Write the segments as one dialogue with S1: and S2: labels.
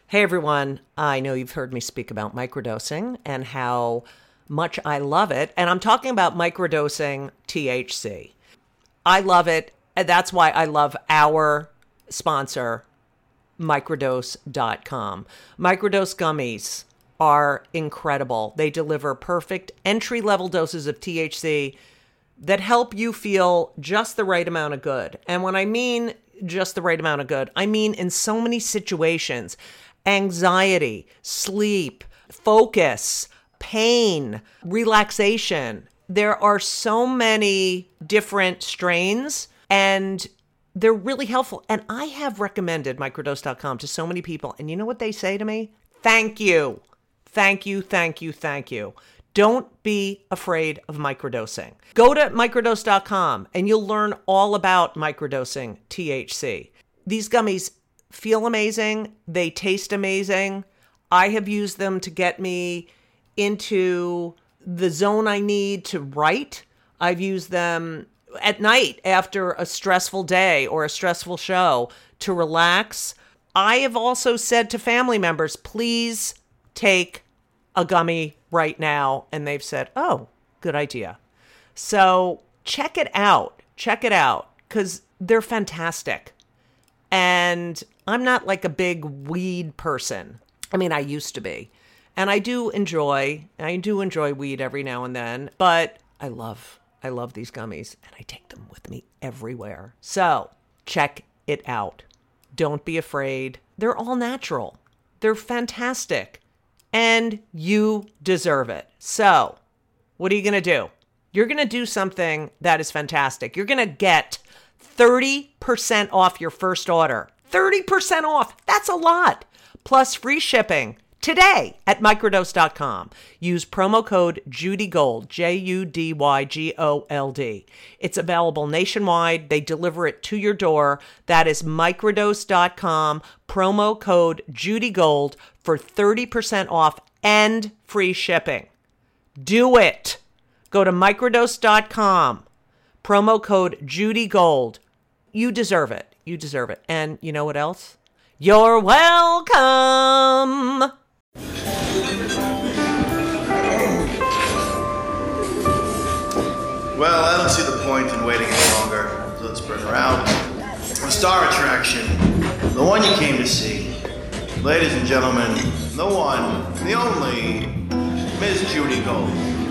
S1: Hey everyone, I know you've heard me speak about microdosing and how much I love it. And I'm talking about microdosing THC. I love it. And that's why I love our sponsor, microdose.com. Microdose gummies are incredible. They deliver perfect entry-level doses of THC that help you feel just the right amount of good. And when I mean just the right amount of good, I mean in so many situations: anxiety, sleep, focus, pain, relaxation. There are so many different strains and they're really helpful. And I have recommended microdose.com to so many people. And you know what they say to me? Thank you. Thank you, thank you, thank you. Don't be afraid of microdosing. Go to microdose.com and you'll learn all about microdosing THC. These gummies feel amazing. They taste amazing. I have used them to get me into the zone I need to write. I've used them at night after a stressful day or a stressful show to relax. I have also said to family members, please take a gummy right now. And they've said, oh, good idea. So check it out. Check it out because they're fantastic. And I'm not like a big weed person. I mean, I used to be. And I do enjoy weed every now and then, but I love these gummies and I take them with me everywhere. So check it out. Don't be afraid. They're all natural. They're fantastic and you deserve it. So what are you going to do? You're going to do something that is fantastic. You're going to get 30% off your first order. 30% off. That's a lot. Plus free shipping today at microdose.com. Use promo code JudyGold, JUDYGOLD. It's available nationwide. They deliver it to your door. That is microdose.com, promo code JudyGold for 30% off and free shipping. Do it. Go to microdose.com, promo code JudyGold. You deserve it. You deserve it. And you know what else? You're welcome.
S2: Well, I don't see the point in waiting any longer, so let's bring her out. The star attraction, the one you came to see. Ladies and gentlemen, the one, the only, Miss Judy Gold.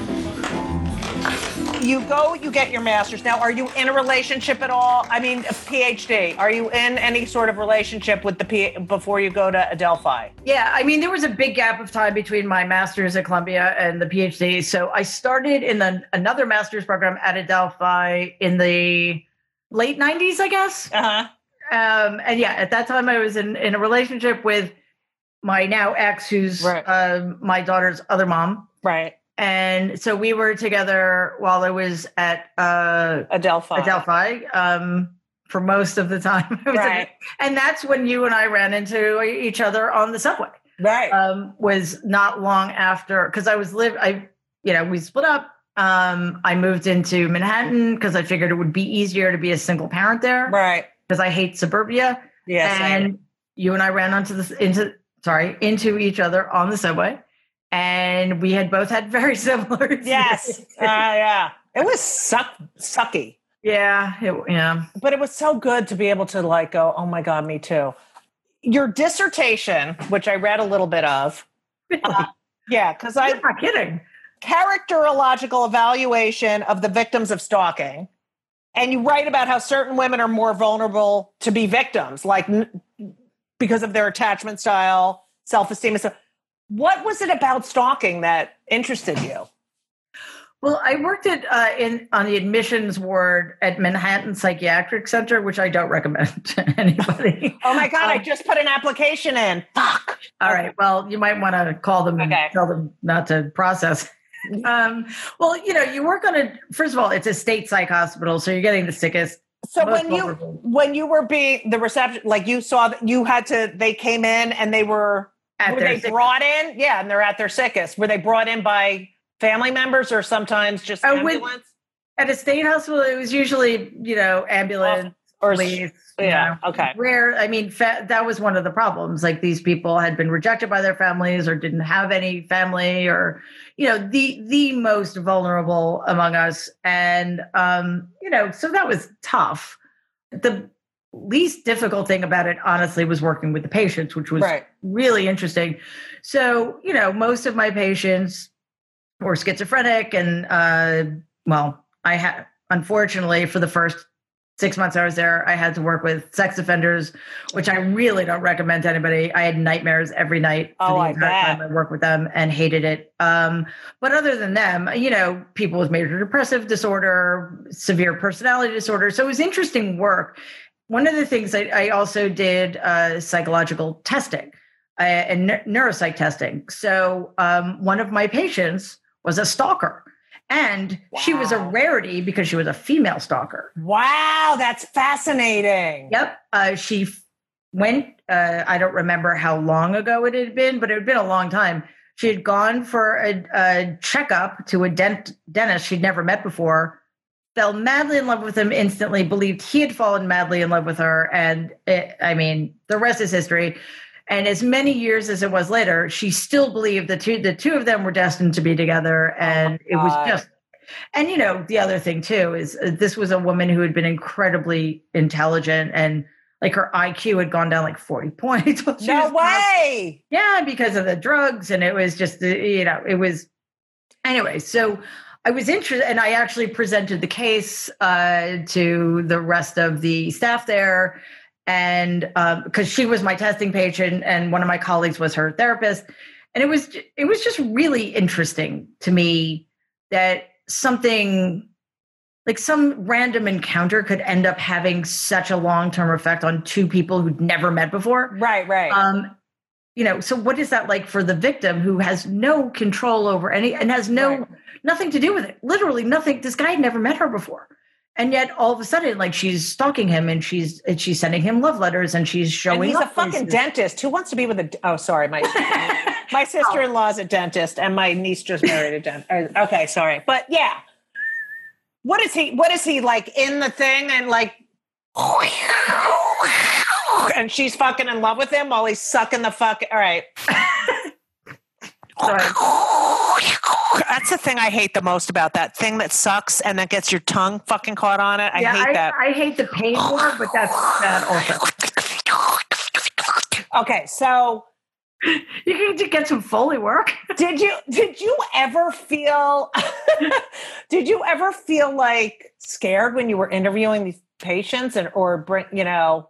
S1: You go, you get your master's. Now, are you in a relationship at all? I mean, a PhD. Are you in any sort of relationship with before you go to Adelphi?
S3: Yeah, I mean, there was a big gap of time between my master's at Columbia and the PhD. So I started in another master's program at Adelphi in the late 90s, I guess.
S1: Uh-huh.
S3: And yeah, at that time I was in a relationship with my now ex, who's
S1: right.
S3: My daughter's other mom.
S1: Right.
S3: And so we were together while I was at
S1: Adelphi.
S3: For most of the time.
S1: Right.
S3: And that's when you and I ran into each other on the subway.
S1: Right.
S3: Was not long after, because we split up. I moved into Manhattan because I figured it would be easier to be a single parent there.
S1: Right.
S3: Because I hate suburbia.
S1: Yes.
S3: And you and I ran into each other on the subway. And we had both had very similar.
S1: Yes. Yeah. It was sucky.
S3: Yeah.
S1: But it was so good to be able to go, oh my God, me too. Your dissertation, which I read a little bit of.
S3: Really?
S1: Yeah, because
S3: I'm not kidding.
S1: Characterological evaluation of the victims of stalking. And you write about how certain women are more vulnerable to be victims, because of their attachment style, self-esteem and stuff. What was it about stalking that interested you?
S3: Well, I worked on the admissions ward at Manhattan Psychiatric Center, which I don't recommend to anybody.
S1: Oh my God, I just put an application in. Fuck.
S3: All right. Well, you might want to call them and tell them not to process. Well, you work first of all, it's a state psych hospital, so you're getting the sickest.
S1: So when you were being the reception, you saw that they came in and they were brought in? Yeah, and they're at their sickest. Were they brought in by family members or sometimes just ambulance?
S3: At a state hospital, it was usually, ambulance
S4: Or
S3: police.
S4: yeah, okay.
S3: Rare. I mean, that was one of the problems. Like these people had been rejected by their families or didn't have any family, or the most vulnerable among us. And so that was tough. The least difficult thing about it, honestly, was working with the patients, which was really interesting. So, most of my patients were schizophrenic, and I had, unfortunately, for the first 6 months I was there, I had to work with sex offenders, which I really don't recommend to anybody. I had nightmares every night for the entire time I worked with them and hated it. But other than them, people with major depressive disorder, severe personality disorder. So it was interesting work. One of the things I also did psychological testing and neuropsych testing. So one of my patients was a stalker. And she was a rarity because she was a female stalker.
S4: Wow, that's fascinating.
S3: Yep. She went, I don't remember how long ago it had been, but it had been a long time. She had gone for a checkup to a dentist she'd never met before, fell madly in love with him instantly, believed he had fallen madly in love with her. And the rest is history. And as many years as it was later, she still believed the two of them were destined to be together. And it was just, and the other thing too is this was a woman who had been incredibly intelligent, and like her IQ had gone down like 40 points.
S4: No way.
S3: Yeah, because of the drugs. And it was just, it was, anyway. So I was interested, and I actually presented the case to the rest of the staff there. And because she was my testing patient and one of my colleagues was her therapist. And it was just really interesting to me that something like some random encounter could end up having such a long-term effect on two people who'd never met before.
S4: Right.
S3: So what is that like for the victim who has no control over any and has nothing to do with it? Literally nothing. This guy had never met her before. And yet all of a sudden, like she's stalking him and she's sending him love letters and she's showing
S4: and he's
S3: up.
S4: a fucking dentist. Who wants to be with my sister-in-law is a dentist and my niece just married a dentist. Okay, sorry. But yeah. What is he like in the thing and like and she's fucking in love with him while he's sucking the fuck. All right.
S3: Sorry.
S4: That's the thing I hate the most about that thing that sucks and that gets your tongue fucking caught on it. I hate that.
S3: I hate the pain more, but that's that also.
S4: Okay, so
S3: you can get some Foley work.
S4: Did you ever feel like scared when you were interviewing these patients
S3: No,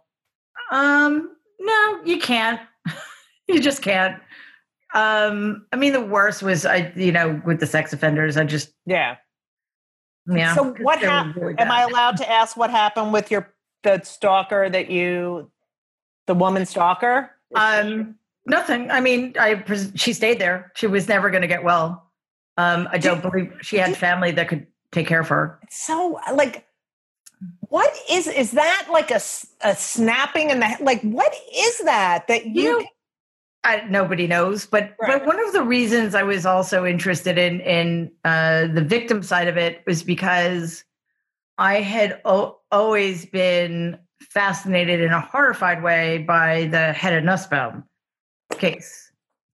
S3: you can't. You just can't. The worst was with the sex offenders,
S4: yeah.
S3: So
S4: what happened? Really am I allowed to ask what happened with the stalker the woman stalker?
S3: Nothing. She stayed there. She was never going to get well. I don't believe she had family that could take care of her.
S4: So like, what is that like a snapping in the, like, what is that you
S3: nobody knows, but one of the reasons I was also interested in the victim side of it was because I had always been fascinated in a horrified way by the Hedda Nussbaum case.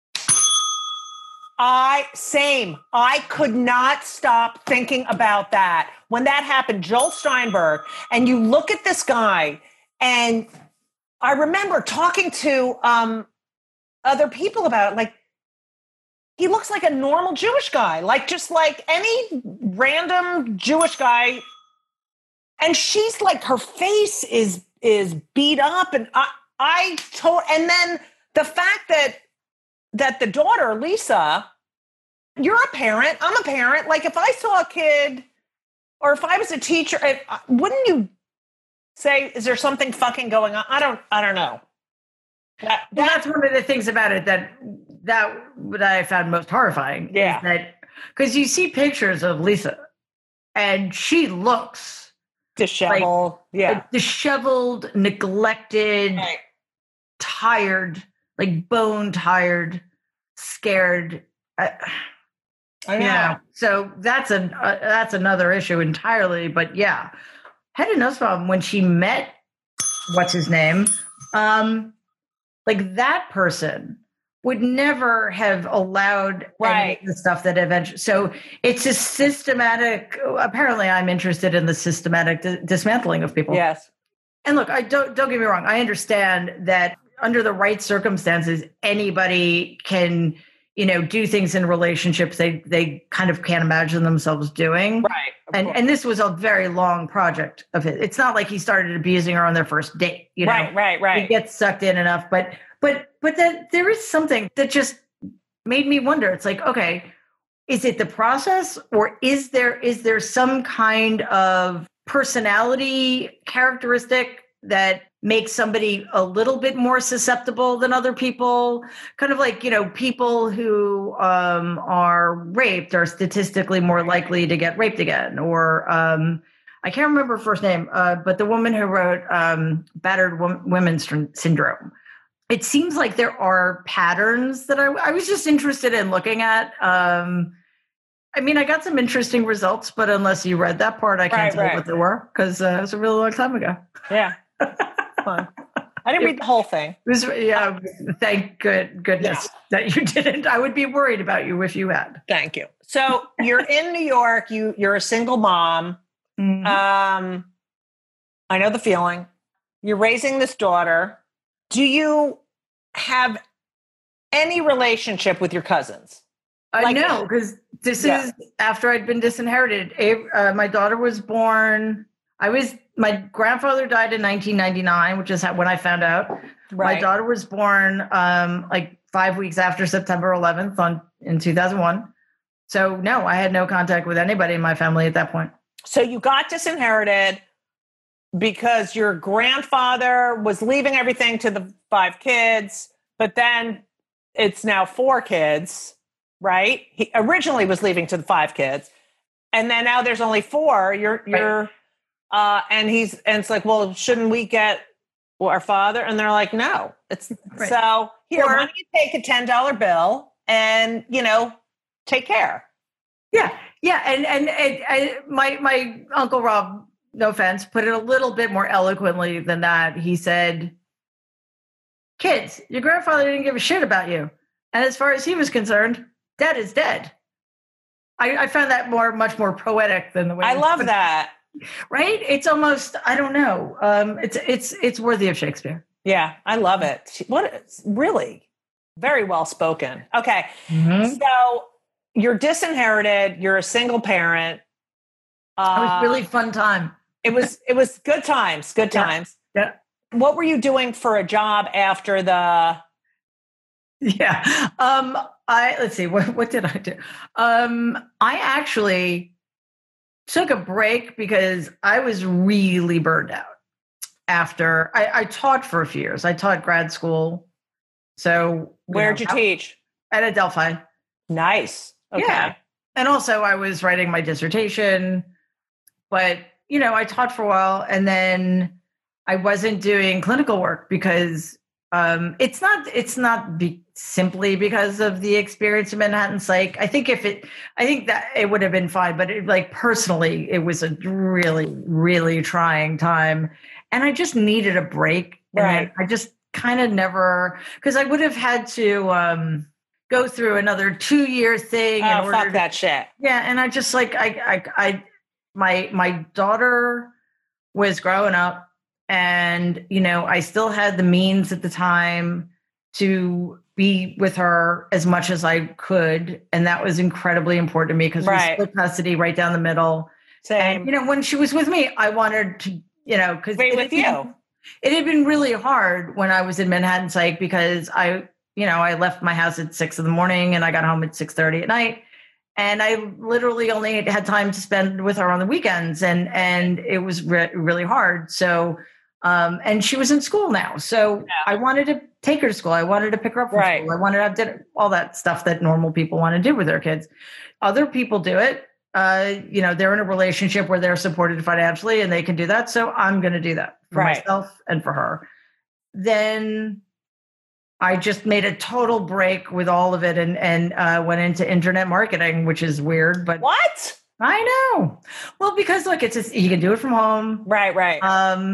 S4: I could not stop thinking about that. When that happened, Joel Steinberg, and you look at this guy, and I remember talking to other people about it, like, he looks like a normal Jewish guy, like just like any random Jewish guy. And she's like, her face is beat up. And and then the fact that the daughter, Lisa, you're a parent, I'm a parent. Like if I saw a kid or if I was a teacher, wouldn't you say, is there something fucking going on? I don't know.
S3: That's one of the things about it that I found most horrifying.
S4: Yeah.
S3: Is that because you see pictures of Lisa and she looks
S4: disheveled,
S3: disheveled, neglected, tired, like bone tired, scared.
S4: I know.
S3: Yeah. So that's another issue entirely. But yeah, Hedda Nussbaum, when she met what's his name, like that person would never have allowed any of the stuff that eventually. So it's a systematic. Apparently, I'm interested in the systematic dismantling of people.
S4: Yes.
S3: And look, I don't get me wrong. I understand that under the right circumstances, anybody can, do things in relationships they kind of can't imagine themselves doing.
S4: Right.
S3: And this was a very long project of his. It's not like he started abusing her on their first date.
S4: Right.
S3: He gets sucked in enough, but that there is something that just made me wonder. It's like, okay, is it the process, or is there some kind of personality characteristic that makes somebody a little bit more susceptible than other people? Kind of like, people who are raped are statistically more likely to get raped again. Or I can't remember her first name, but the woman who wrote Battered Women's Syndrome. It seems like there are patterns that I was just interested in looking at. I got some interesting results, but unless you read that part, I can't tell you what they were, because it was a really long time ago.
S4: Yeah. Fun. I didn't read the whole thing.
S3: Thank goodness that you didn't. I would be worried about you if you had.
S4: Thank you. So you're in New York. You're a single mom.
S3: Mm-hmm.
S4: I know the feeling. You're raising this daughter. Do you have any relationship with your cousins?
S3: No, because this is after I'd been disinherited. My daughter was born. My grandfather died in 1999, which is when I found out. Right. My daughter was born like 5 weeks after September 11th in 2001. So no, I had no contact with anybody in my family at that point.
S4: So you got disinherited because your grandfather was leaving everything to the 5 kids, but then it's now 4 kids, right? He originally was leaving to the 5 kids, and then now there's only 4. And it's like, well, shouldn't we get our father? And they're like, no. It's so here. Why don't you take a $10 bill and take care?
S3: Yeah. And my Uncle Rob, no offense, put it a little bit more eloquently than that. He said, "Kids, your grandfather didn't give a shit about you, and as far as he was concerned, dead is dead." I found that much more poetic than the way
S4: I love that.
S3: Right? It's almost, I don't know. It's worthy of Shakespeare.
S4: Yeah, I love it. Really very well spoken. Okay.
S3: Mm-hmm.
S4: So you're disinherited. You're a single parent.
S3: It was really fun time.
S4: It was good times. Good times.
S3: Yeah.
S4: What were you doing for a job after the?
S3: Yeah. Let's see. What did I do? I actually took a break because I was really burned out after I taught for a few years. I taught grad school. So
S4: where'd you teach?
S3: At Adelphi.
S4: Nice. Okay.
S3: Yeah. And also I was writing my dissertation, but I taught for a while, and then I wasn't doing clinical work because it's not simply because of the experience in Manhattan Psych. I think that it would have been fine, but personally, it was a really, really trying time, and I just needed a break.
S4: Right.
S3: And I just kind of never, because I would have had to go through another 2-year thing.
S4: Oh, fuck that shit.
S3: Yeah, and I just my daughter was growing up. And, I still had the means at the time to be with her as much as I could. And that was incredibly important to me because we split custody right down the middle.
S4: Same.
S3: And, when she was with me, I wanted to, because
S4: with you.
S3: It had been really hard when I was in Manhattan Psych because I left my house at 6 a.m. and I got home at 6:30 at night. And I literally only had time to spend with her on the weekends. And it was really hard. So, and she was in school now. So I wanted to take her to school. I wanted to pick her up from school. I wanted to have dinner, all that stuff that normal people want to do with their kids. Other people do it. They're in a relationship where they're supported financially and they can do that. So I'm going to do that for myself and for her. Then I just made a total break with all of it and went into internet marketing, which is weird, but
S4: what?
S3: I know. Well, because look, you can do it from home.
S4: Right.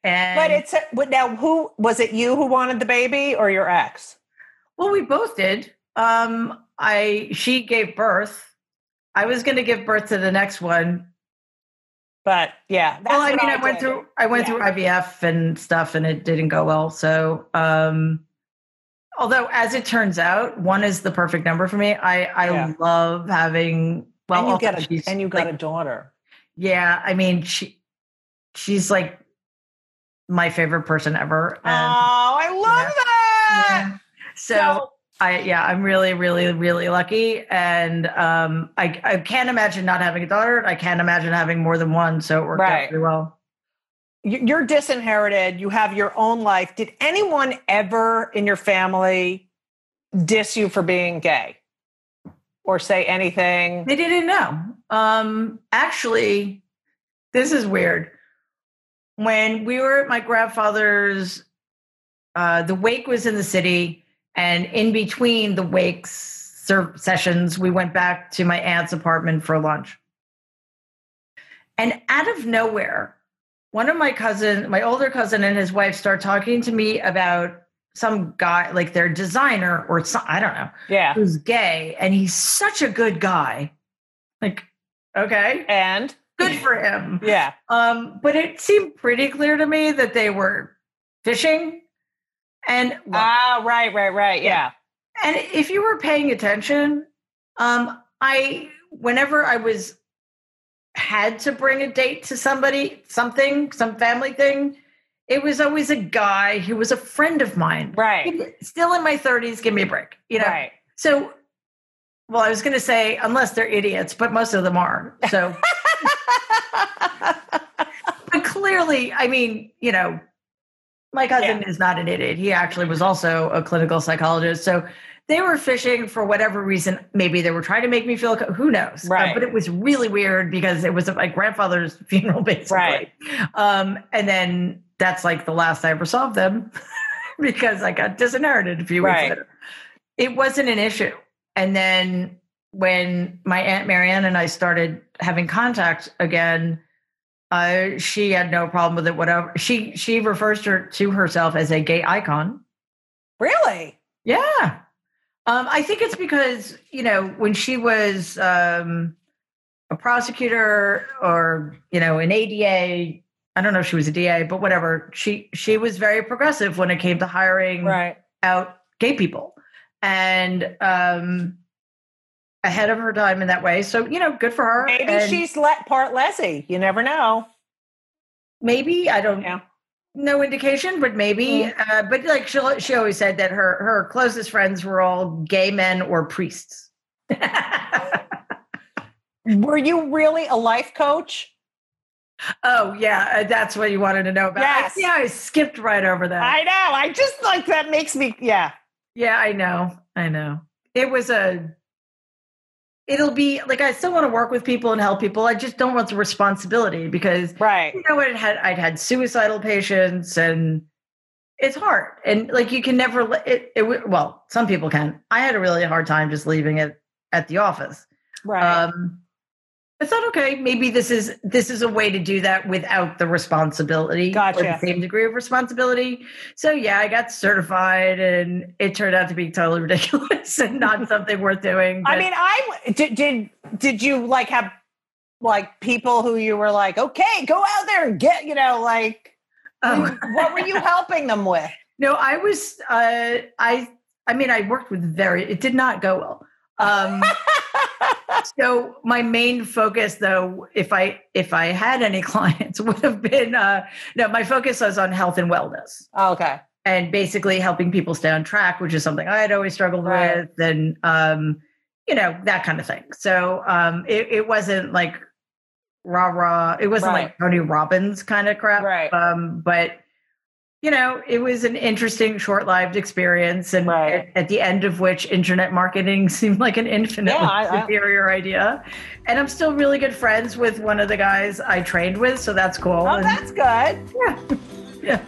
S3: And
S4: but now, who was it? You who wanted the baby, or your ex?
S3: well, we both did. She gave birth. I was going to give birth to the next one.
S4: But yeah,
S3: Well, I mean, I went through IVF and stuff, and it didn't go well. So, although as it turns out, one is the perfect number for me. I love having. Well,
S4: and you got a daughter.
S3: Yeah, I mean, she's like my favorite person ever. And,
S4: I love that.
S3: Yeah. So I'm really, really, really lucky. And I can't imagine not having a daughter. I can't imagine having more than one. So it worked out pretty well.
S4: You're disinherited. You have your own life. Did anyone ever in your family diss you for being gay or say anything?
S3: They didn't know. Actually, this is weird. When we were at my grandfather's, the wake was in the city. And in between the wakes sessions, we went back to my aunt's apartment for lunch. And out of nowhere, one of my older cousin and his wife start talking to me about some guy, like their designer or some, I don't know, who's gay. And he's such a good guy. Like, okay.
S4: And
S3: good for him.
S4: Yeah.
S3: But it seemed pretty clear to me that they were fishing. And
S4: right. Yeah.
S3: And if you were paying attention, whenever I had to bring a date to somebody, some family thing, it was always a guy who was a friend of mine.
S4: Right.
S3: Still in my 30s, give me a break. You know?
S4: Right.
S3: So, well, I was going to say, unless they're idiots, but most of them are. So, but clearly, I mean, you know, my cousin is not an idiot. He actually was also a clinical psychologist. So they were fishing for whatever reason. Maybe they were trying to make me feel, who knows?
S4: Right.
S3: But it was really weird because it was at my grandfather's funeral, basically.
S4: Right.
S3: And then that's like the last I ever saw of them because I got disinherited a few weeks later. It wasn't an issue. And then when my Aunt Marianne and I started having contact again, she had no problem with it, whatever. She refers to herself as a gay icon.
S4: Really?
S3: Yeah. I think it's because, you know, when she was a prosecutor or, you know, an ADA, I don't know if she was a DA, but whatever, she was very progressive when it came to hiring out gay people. And ahead of her time in that way. So, you know, good for her.
S4: Maybe she's part Leslie. You never know.
S3: Maybe. I don't know. No indication, but maybe. But like she always said that her closest friends were all gay men or priests.
S4: Were you really a life coach?
S3: Oh, yeah. That's what you wanted to know about.
S4: Yes.
S3: I skipped right over that.
S4: I know. I just like that makes me, Yeah,
S3: I know. It'll be like, I still want to work with people and help people. I just don't want the responsibility because, you know, I'd had suicidal patients and it's hard. And like, you can never, well, some people can. I had a really hard time just leaving it at the office.
S4: Right.
S3: I thought, okay, maybe this is a way to do that without the responsibility.
S4: Gotcha.
S3: Or the same degree of responsibility. So yeah, I got certified and it turned out to be totally ridiculous and not something worth doing. But.
S4: I mean, did you like have like people who you were like, okay, go out there and get, you know, like, what were you helping them with?
S3: No, I was, I mean, I worked with it did not go well. So my main focus, though, if I had any clients, would have been my focus was on health and wellness.
S4: Okay,
S3: and basically helping people stay on track, which is something I had always struggled with, and you know, that kind of thing. So it wasn't like rah. It wasn't like Tony Robbins kind of crap.
S4: Right.
S3: But you know, it was an interesting short-lived experience, and at the end of which internet marketing seemed like an infinitely superior idea. And I'm still really good friends with one of the guys I trained with, so that's cool.
S4: Oh, that's good.
S3: Yeah. Yeah.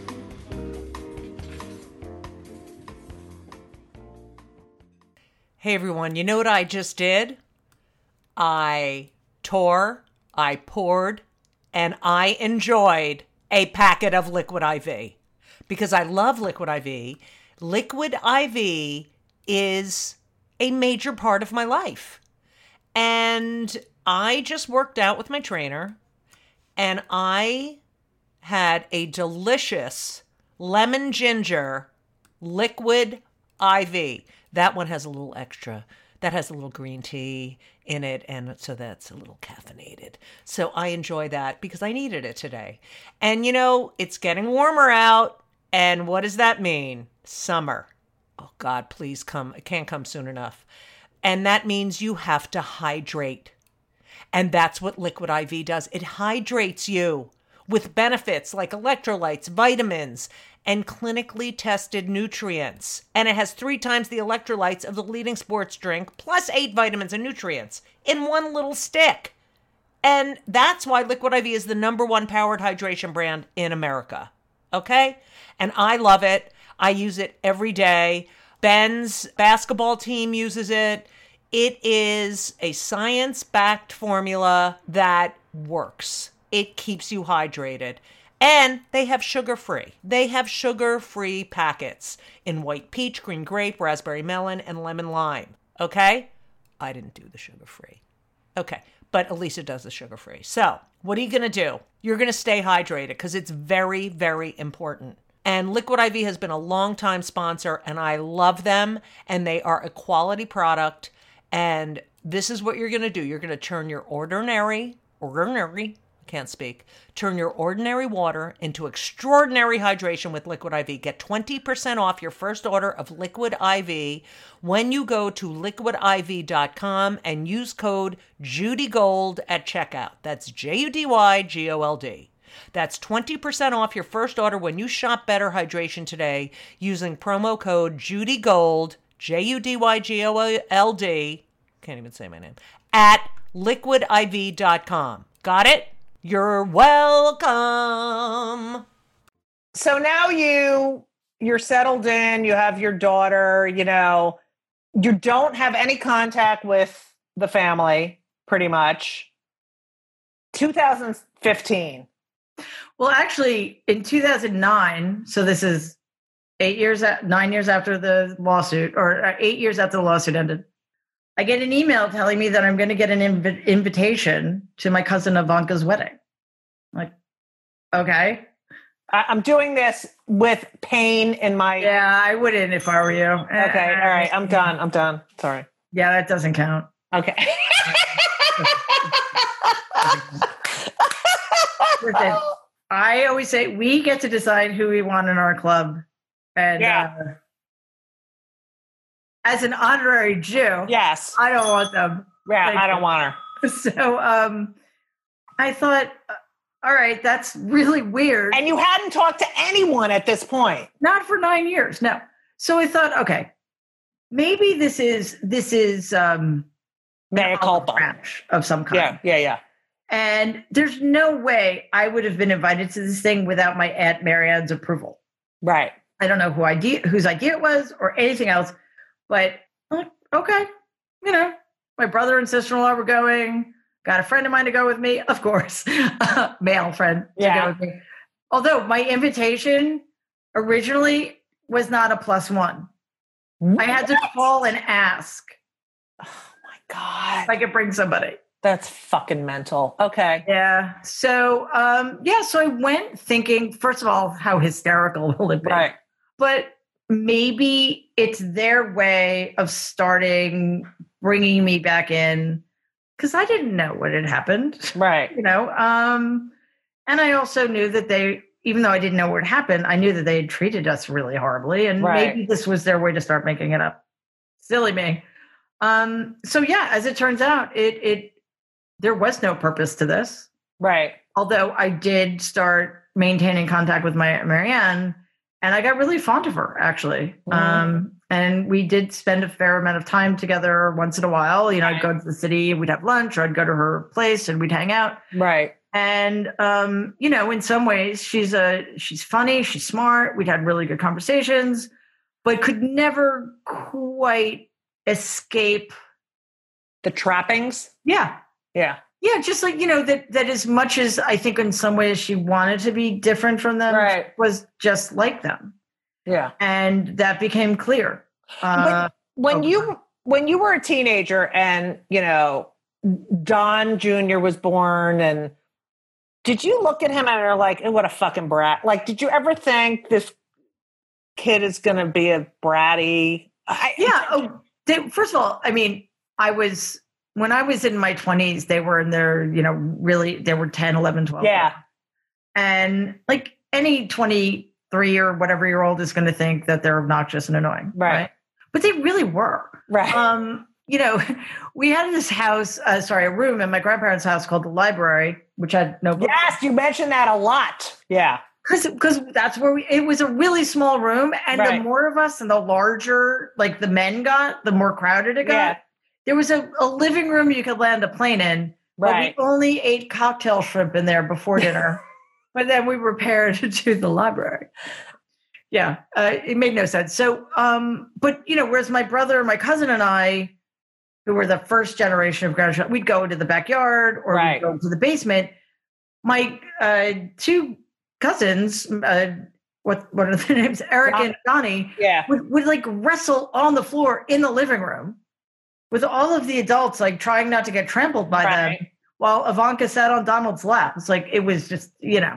S1: Hey, everyone, you know what I just did? I tore, I poured, and I enjoyed a packet of Liquid IV because I love Liquid IV. Liquid IV is a major part of my life. And I just worked out with my trainer and I had a delicious lemon ginger Liquid IV. That one has a little extra. That has a little green tea in it, and so that's a little caffeinated. So I enjoy that because I needed it today. And you know, it's getting warmer out, and what does that mean? Summer. Oh God, please come. It can't come soon enough. And that means you have to hydrate. And that's what Liquid IV does. It hydrates you with benefits like electrolytes, vitamins, and clinically tested nutrients. And it has 3 times the electrolytes of the leading sports drink, plus 8 vitamins and nutrients in one little stick. And that's why Liquid IV is the #1 powered hydration brand in America. Okay? And I love it. I use it every day. Ben's basketball team uses it. It is a science-backed formula that works. It keeps you hydrated. And they have sugar-free. They have sugar-free packets in white peach, green grape, raspberry melon, and lemon lime. Okay? I didn't do the sugar-free. Okay. But Elisa does the sugar-free. So what are you going to do? You're going to stay hydrated because it's very, very important. And Liquid IV has been a long-time sponsor, and I love them. And they are a quality product. And this is what you're going to do. You're going to turn your turn your ordinary water into extraordinary hydration with Liquid IV. Get 20% off your first order of Liquid IV when you go to liquidiv.com and use code JudyGold at checkout. That's JUDYGOLD. That's 20% off your first order when you shop Better Hydration today using promo code JudyGold, JUDYGOLD, can't even say my name, at liquidiv.com. Got it? You're welcome.
S4: So now you're settled in, you have your daughter, you know, you don't have any contact with the family, pretty much. 2015.
S3: Well, actually, in 2009, so this is 9 years after the lawsuit, or 8 years after the lawsuit ended, I get an email telling me that I'm going to get an invitation to my cousin Ivanka's wedding. I'm like, okay.
S4: I'm doing this with pain in my...
S3: Yeah, I wouldn't if I were you.
S4: Okay, all right. I'm done. Sorry.
S3: Yeah, that doesn't count.
S4: Okay.
S3: Listen, I always say we get to decide who we want in our club. And as an honorary Jew,
S4: yes,
S3: I don't want them.
S4: Yeah, I don't want her.
S3: So I thought, all right, that's really weird.
S4: And you hadn't talked to anyone at this point.
S3: Not for 9 years, no. So I thought, okay, maybe this is
S4: mea culpa
S3: of some kind.
S4: Yeah.
S3: And there's no way I would have been invited to this thing without my Aunt Marianne's approval.
S4: Right.
S3: I don't know whose idea it was or anything else, but okay, you know, my brother and sister-in-law were going. Got a friend of mine to go with me, of course, male friend to go with me. Although my invitation originally was not a +1. What? I had to call and ask.
S4: Oh my God.
S3: If I could bring somebody.
S4: That's fucking mental. Okay.
S3: Yeah. So, so I went thinking, first of all, how hysterical will it be?
S4: Right.
S3: But maybe it's their way of bringing me back in. Because I didn't know what had happened.
S4: Right.
S3: You know, and I also knew that even though I didn't know what happened, I knew that they had treated us really horribly. And maybe this was their way to start making it up. Silly me. So yeah, as it turns out, there was no purpose to this.
S4: Right.
S3: Although I did start maintaining contact with my Marianne, and I got really fond of her, actually. Mm-hmm. And we did spend a fair amount of time together once in a while. You know, I'd go to the city, we'd have lunch, or I'd go to her place and we'd hang out.
S4: Right.
S3: And, you know, in some ways she's funny, she's smart. We'd had really good conversations, but could never quite escape
S4: the trappings.
S3: Yeah.
S4: Yeah.
S3: Yeah, just like, that as much as I think in some ways she wanted to be different from them,
S4: Right.
S3: was just like them.
S4: Yeah.
S3: And that became clear.
S4: But when you were a teenager and, Don Jr. was born, and did you look at him and you're like, oh, what a fucking brat? Like, did you ever think this kid is going to be a bratty?
S3: First of all, I mean, when I was in my 20s, they were in their, really, they were 10, 11, 12.
S4: Yeah.
S3: And like any 23 or whatever year old is going to think that they're obnoxious and annoying.
S4: Right.
S3: But they really were.
S4: Right.
S3: We had this house, a room in my grandparents' house called the library, which had no books.
S4: Yes, you mentioned that a lot. Yeah.
S3: Because that's where it was a really small room. And
S4: Right.
S3: the more of us and the larger, like the men got, the more crowded it got.
S4: Yeah.
S3: There was a living room you could land a plane in,
S4: Right.
S3: but we only ate cocktail shrimp in there before dinner. But then we repaired to the library. Yeah, it made no sense. So, but whereas my brother, my cousin, and I, who were the first generation of grandchildren, we'd go into the backyard or
S4: Right.
S3: we'd go to the basement. My two cousins, what are their names? Eric and Donnie.
S4: Yeah.
S3: Would like wrestle on the floor in the living room with all of the adults like trying not to get trampled by
S4: Right.
S3: them, while Ivanka sat on Donald's lap. It's like, it was just,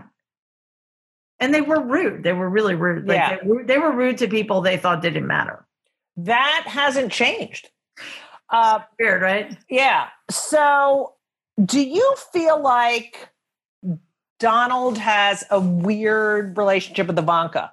S3: and they were rude. They were really rude. Like,
S4: Yeah.
S3: they were rude to people they thought didn't matter.
S4: That hasn't changed.
S3: Weird, right?
S4: Yeah. So do you feel like Donald has a weird relationship with Ivanka?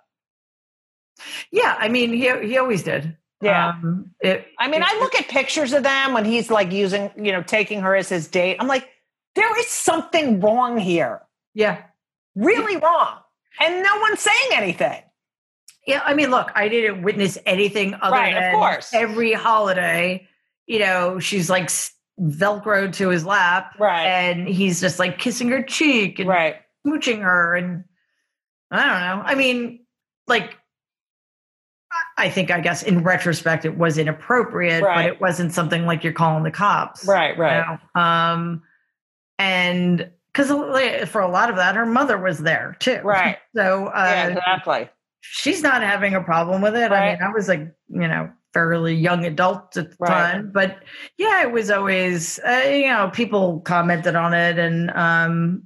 S3: Yeah, I mean, he always did.
S4: Yeah. I look at pictures of them when he's like using, taking her as his date. I'm like, there is something wrong here.
S3: Yeah.
S4: Really wrong. And no one's saying anything.
S3: Yeah, I mean, look, I didn't witness anything other
S4: Right, of
S3: than
S4: course.
S3: every holiday, she's like Velcroed to his lap.
S4: Right.
S3: And he's just like kissing her cheek and
S4: Right.
S3: smooching her. And I don't know. I mean, like, I think, I guess in retrospect, it was inappropriate,
S4: Right.
S3: but it wasn't something like you're calling the cops.
S4: Right, right.
S3: And because for a lot of that, her mother was there too.
S4: Right.
S3: So
S4: Yeah, exactly.
S3: she's not having a problem with it. I
S4: Right.
S3: mean, I was like, fairly young adult at the
S4: Right.
S3: time, but yeah, it was always, people commented on it, and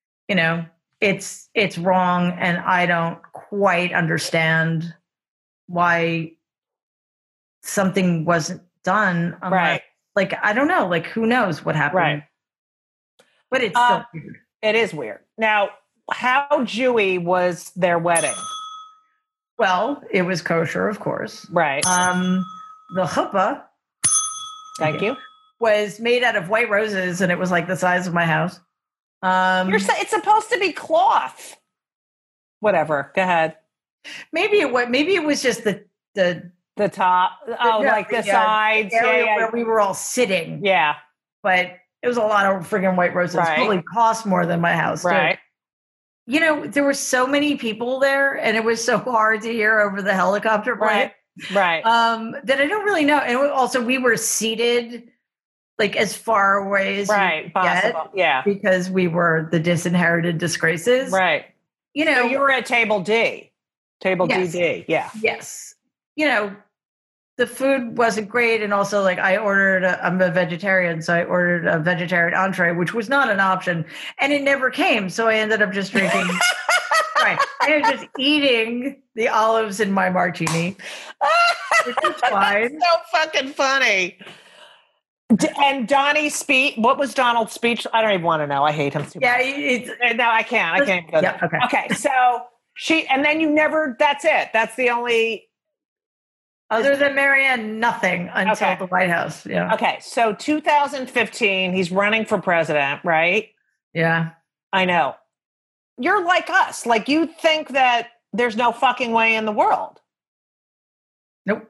S3: it's wrong, and I don't quite understand why something wasn't done. Unless,
S4: Right.
S3: like, I don't know, like, who knows what happened.
S4: Right.
S3: But it's still weird.
S4: It is weird. Now, how Jewy was their wedding?
S3: Well, it was kosher, of course.
S4: Right.
S3: The chuppah
S4: Thank you.
S3: was made out of white roses, and it was like the size of my house.
S4: It's supposed to be cloth. Whatever. Go ahead.
S3: Maybe it was just the
S4: The top. Oh, like the sides.
S3: area
S4: Yeah.
S3: where we were all sitting.
S4: Yeah.
S3: But it was a lot of friggin' white roses.
S4: Right.
S3: Probably cost more than my house.
S4: Right.
S3: Too. There were so many people there, and it was so hard to hear over the helicopter plane.
S4: Right.
S3: That I don't really know. And also, we were seated like as far away as you could
S4: possible. Yeah.
S3: because we were the disinherited disgraces.
S4: Right. So you were at table D. Table
S3: Yes.
S4: DD. Yeah.
S3: Yes. The food wasn't great. And also, like, I'm a vegetarian, so I ordered a vegetarian entree, which was not an option. And it never came. So I ended up just drinking. Right. I ended up just eating the olives in my martini. Which is fine.
S4: That's so fucking funny. And Donnie's speech, what was Donald's speech? I don't even want to know. I hate him too much.
S3: Yeah,
S4: No, I can't. I can't go there.
S3: Yeah, okay.
S4: Okay, so and then you never, that's it. That's the only.
S3: Other than Marianne, nothing until
S4: Okay.
S3: the White House. Yeah.
S4: Okay, so 2015, he's running for president, right?
S3: Yeah.
S4: I know. You're like us. Like, you think that there's no fucking way in the world.
S3: Nope.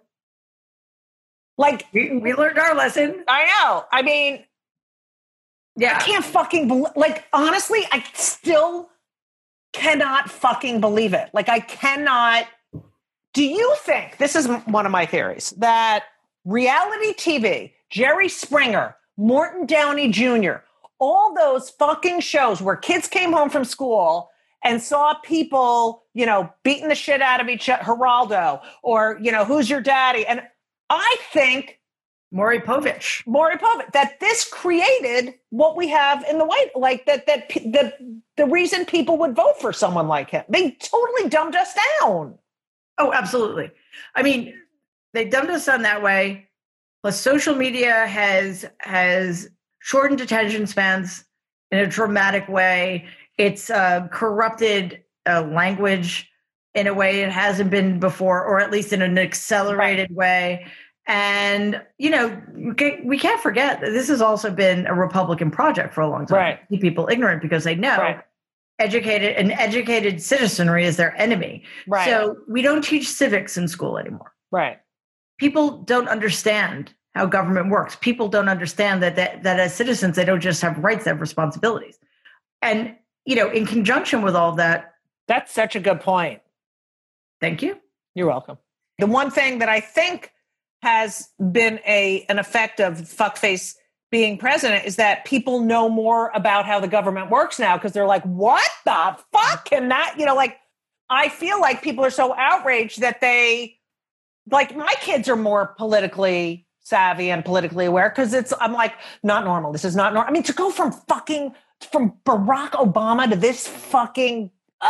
S4: Like,
S3: We learned our lesson.
S4: I know. I mean,
S3: Yeah.
S4: I can't fucking believe, like, honestly, I still cannot fucking believe it. Like, I cannot. Do you think, this is one of my theories, that reality TV, Jerry Springer, Morton Downey Jr., all those fucking shows where kids came home from school and saw people, beating the shit out of each other, Geraldo, or, who's your daddy? And I think
S3: Maury Povich,
S4: that this created what we have in the White, like that the reason people would vote for someone like him. They totally dumbed us down.
S3: Oh, absolutely. I mean, they dumbed us down that way. Plus, social media has shortened attention spans in a dramatic way. It's corrupted language in a way it hasn't been before, or at least in an accelerated way. And, we can't forget that this has also been a Republican project for a long time.
S4: Right.
S3: Keep people ignorant because they know educated citizenry is their enemy.
S4: Right.
S3: So we don't teach civics in school anymore.
S4: Right.
S3: People don't understand how government works. People don't understand that as citizens, they don't just have rights, they have responsibilities. And, in conjunction with all of that.
S4: That's such a good point.
S3: Thank you.
S4: You're welcome. The one thing that I think has been an effect of fuckface being president is that people know more about how the government works now because they're like, what the fuck can that, I feel like people are so outraged that they, like, my kids are more politically savvy and politically aware because I'm like, not normal. This is not normal. I mean, to go from Barack Obama to this fucking,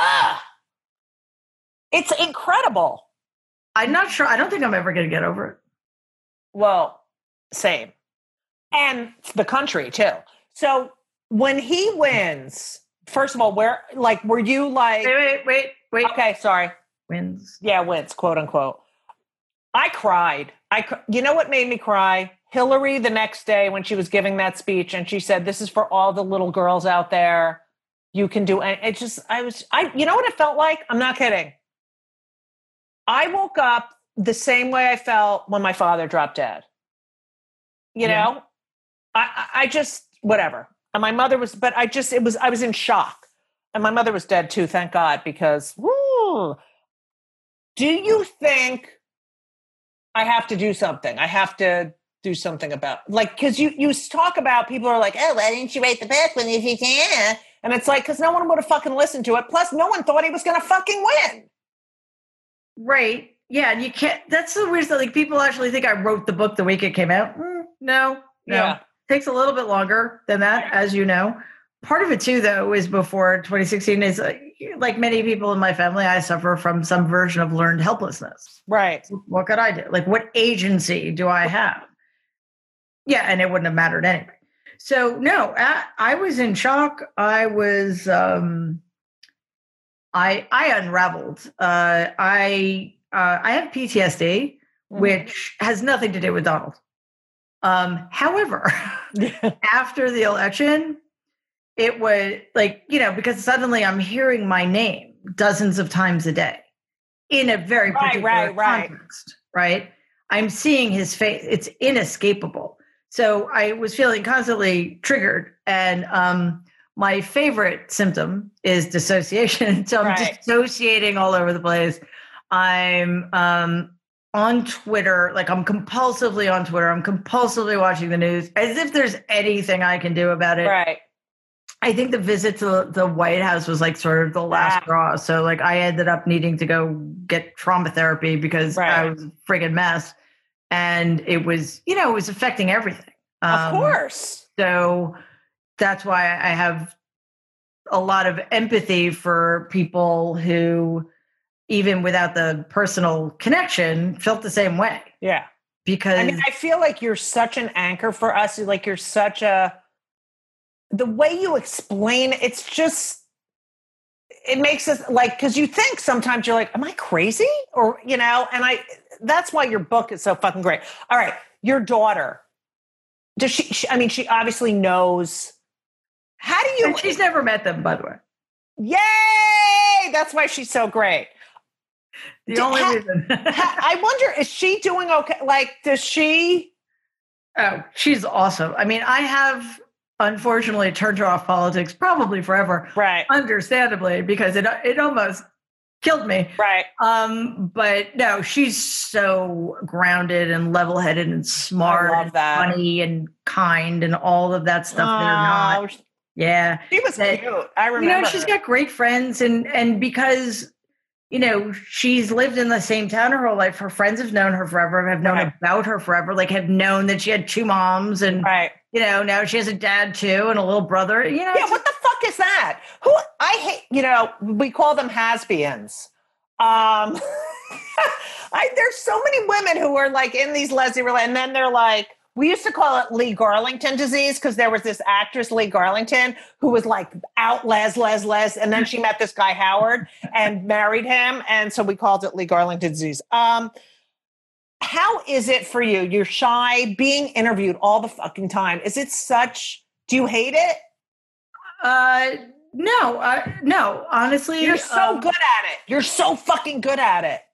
S4: it's incredible.
S3: I'm not sure. I don't think I'm ever going to get over it.
S4: Well, same. And the country too. So when he wins, first of all, were you like,
S3: wait.
S4: Okay. Sorry.
S3: Wins.
S4: Yeah. Wins, quote unquote. I cried. You know what made me cry? Hillary the next day when she was giving that speech and she said, this is for all the little girls out there. You can do it. It just, you know what it felt like? I'm not kidding. I woke up the same way I felt when my father dropped dead. I just, whatever. And my mother was, but I was in shock. And my mother was dead too, thank God, because, woo. Do you think I have to do something? I have to do something about, because you talk about, people are like, oh, why didn't you write the book when if you can? And it's like, because no one would have fucking listened to it. Plus, no one thought he was going to fucking win.
S3: Right. Yeah. And you can't, that's the weird stuff. Like, people actually think I wrote the book the week it came out. No.
S4: Yeah.
S3: Takes a little bit longer than that, as you know. Part of it too, though, is before 2016 is like many people in my family, I suffer from some version of learned helplessness.
S4: Right.
S3: What could I do? Like, what agency do I have? Yeah. And it wouldn't have mattered anyway. So no, I was in shock. I was, I unraveled. I have PTSD, which has nothing to do with Donald. However, after the election, it was like, because suddenly I'm hearing my name dozens of times a day in a very particular context, right? I'm seeing his face. It's inescapable. So I was feeling constantly triggered. And my favorite symptom is dissociation. So I'm dissociating all over the place. I'm on Twitter, like I'm compulsively on Twitter. I'm compulsively watching the news as if there's anything I can do about it.
S4: Right.
S3: I think the visit to the White House was like sort of the last straw. So like I ended up needing to go get trauma therapy because I was a friggin' mess. And it was, it was affecting everything.
S4: Of course.
S3: So that's why I have a lot of empathy for people who, even without the personal connection, felt the same way.
S4: Yeah.
S3: Because
S4: I feel like you're such an anchor for us. Like you're such the way you explain, it's just, it makes us like, because you think sometimes you're like, am I crazy? Or, that's why your book is so fucking great. All right. Your daughter, does she obviously knows. How do you?
S3: And she's never met them, by the way.
S4: Yay! That's why she's so great.
S3: The only reason.
S4: I wonder, is she doing okay? Like, does she?
S3: Oh, she's awesome. I mean, I have unfortunately turned her off politics probably forever.
S4: Right.
S3: Understandably, because it almost killed me.
S4: Right.
S3: But no, she's so grounded and level-headed and smart and funny and kind and all of that stuff. They're not. Yeah.
S4: She was cute. I remember.
S3: She's got great friends, and because she's lived in the same town her whole life. Her friends have known her forever, have known about her forever, like have known that she had 2 moms, and now she has a dad too and a little brother.
S4: Yeah, what the fuck is that? Who I hate. We call them has-beens. There's so many women who are like in these lesbian relations, and then they're like. We used to call it Lee Garlington disease because there was this actress, Lee Garlington, who was like out les. And then she met this guy, Howard, and married him. And so we called it Lee Garlington disease. How is it for you? You're shy, being interviewed all the fucking time. Is it do you hate it?
S3: No, honestly.
S4: You're so good at it. You're so fucking good at it.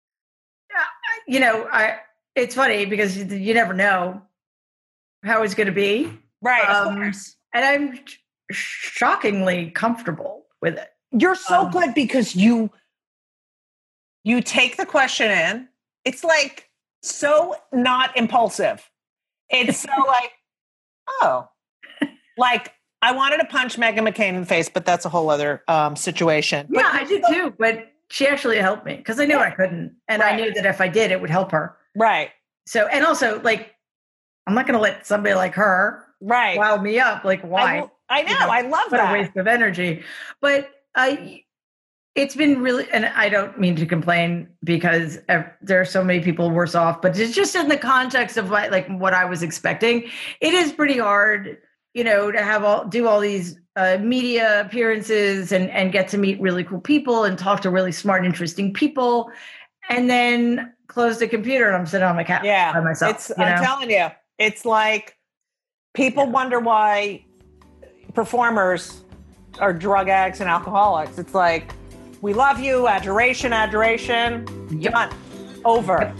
S3: It's funny because you never know how it's going to be.
S4: Right, of course.
S3: And I'm shockingly comfortable with it.
S4: You're so good because you take the question in. It's like so not impulsive. It's so like, oh, like I wanted to punch Meghan McCain in the face, but that's a whole other situation.
S3: Yeah, I did too, but she actually helped me because I knew I couldn't. And I knew that if I did, it would help her.
S4: Right.
S3: So, and also like, I'm not going to let somebody like her rile me up. Like, why?
S4: I know. I love that.
S3: What a waste of energy. But it's been really, and I don't mean to complain because there are so many people worse off, but it's just in the context of like what I was expecting. It is pretty hard, to do all these media appearances and get to meet really cool people and talk to really smart, interesting people, and then close the computer and I'm sitting on my couch by myself.
S4: I'm telling you, it's like people wonder why performers are drug addicts and alcoholics. It's like, we love you, adoration, done, over.
S3: Yep.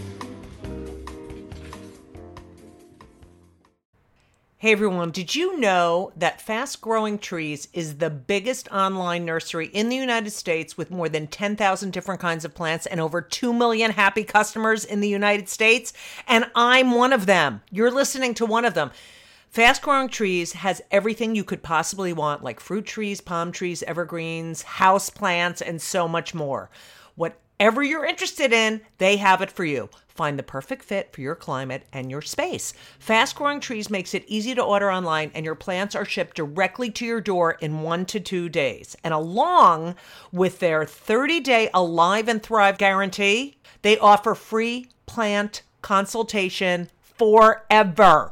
S1: Hey everyone, did you know that Fast Growing Trees is the biggest online nursery in the United States with more than 10,000 different kinds of plants and over 2 million happy customers in the United States? And I'm one of them. You're listening to one of them. Fast Growing Trees has everything you could possibly want, like fruit trees, palm trees, evergreens, house plants, and so much more. Whatever you're interested in, they have it for you. Find the perfect fit for your climate and your space. Fast Growing Trees makes it easy to order online, and your plants are shipped directly to your door in 1 to 2 days. And along with their 30-day Alive and Thrive guarantee, they offer free plant consultation forever.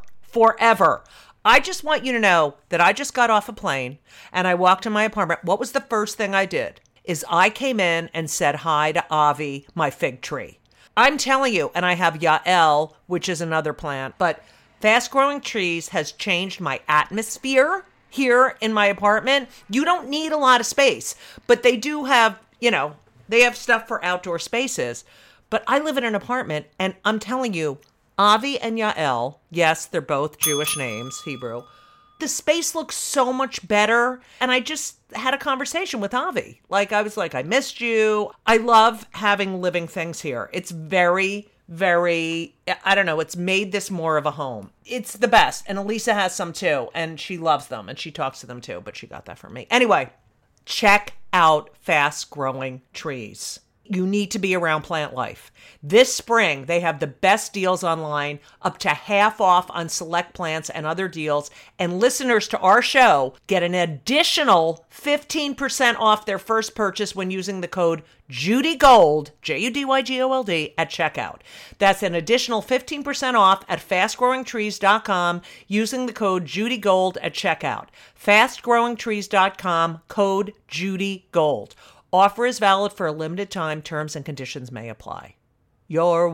S1: I just want you to know that I just got off a plane and I walked in my apartment. What was the first thing I did? Is I came in and said hi to Avi, my fig tree. I'm telling you, and I have Yael, which is another plant, but Fast Growing Trees has changed my atmosphere here in my apartment. You don't need a lot of space, but they do have, they have stuff for outdoor spaces. But I live in an apartment, and I'm telling you, Avi and Yael, yes, they're both Jewish names, Hebrew. The space looks so much better. And I just had a conversation with Avi. Like, I was like, I missed you. I love having living things here. It's very, very, I don't know, it's made this more of a home. It's the best. And Elisa has some too. And she loves them. And she talks to them too. But she got that from me. Anyway, check out Fast Growing Trees. You need to be around plant life. This spring, they have the best deals online, up to half off on select plants and other deals. And listeners to our show get an additional 15% off their first purchase when using the code JudyGold, JUDYGOLD, at checkout. That's an additional 15% off at fastgrowingtrees.com using the code JudyGold at checkout. Fastgrowingtrees.com, code JudyGold. Offer is valid for a limited time. Terms and conditions may apply. You're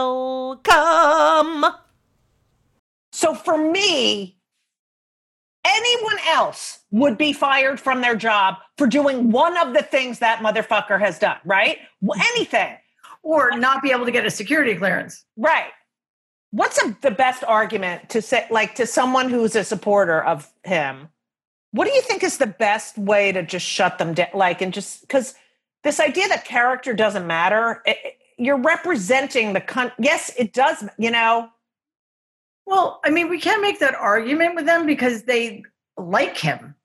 S1: welcome.
S4: So for me, anyone else would be fired from their job for doing one of the things that motherfucker has done, right? Anything.
S3: Or not be able to get a security clearance.
S4: Right. What's the best argument to say, like, to someone who's a supporter of him? What do you think is the best way to just shut them down? Like, and just because this idea that character doesn't matter, you're representing yes, it does,
S3: Well, I mean, we can't make that argument with them because they like him.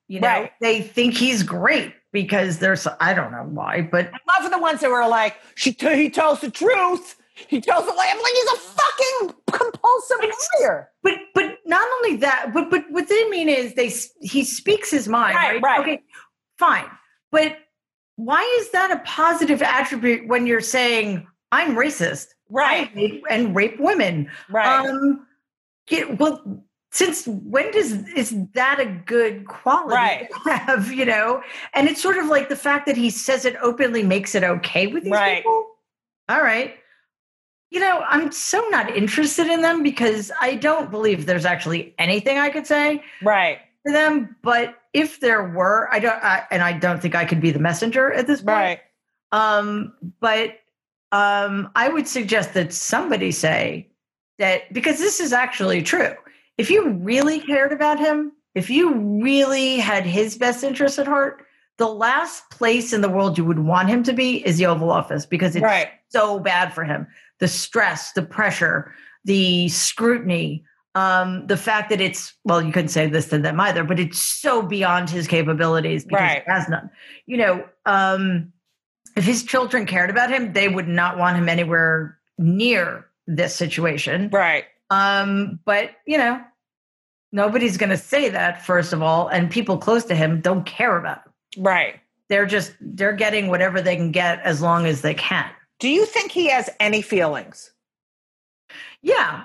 S3: You know,
S4: Right.
S3: they think he's great because there's, I don't know why, but
S4: I love the ones that were like, he tells the truth. He tells the lie. I'm like, he's a fucking compulsive liar.
S3: but not only that, but what they mean is he speaks his mind, right?
S4: Right.
S3: Okay, fine. But why is that a positive attribute when you're saying I'm racist?
S4: Right.
S3: And rape women.
S4: Right.
S3: Well, since when is that a good quality to have, you know? And it's sort of like the fact that he says it openly makes it okay with these people. All right. You know, I'm so not interested in them because I don't believe there's actually anything I could say to them. But if there were, I don't think I could be the messenger at this point. But I would suggest that somebody say that, because this is actually true. If you really cared about him, if you really had his best interests at heart, the last place in the world you would want him to be is the Oval Office, because it's so bad for him. The stress, the pressure, the scrutiny, the fact that it's, well, you couldn't say this to them either, but it's so beyond his capabilities because he has none. You know, if his children cared about him, they would not want him anywhere near this situation.
S4: Right.
S3: But, you know, nobody's going to say that, first of all, and people close to him don't care about him.
S4: Right.
S3: They're getting whatever they can get as long as they can.
S4: Do you think he has any feelings?
S3: Yeah.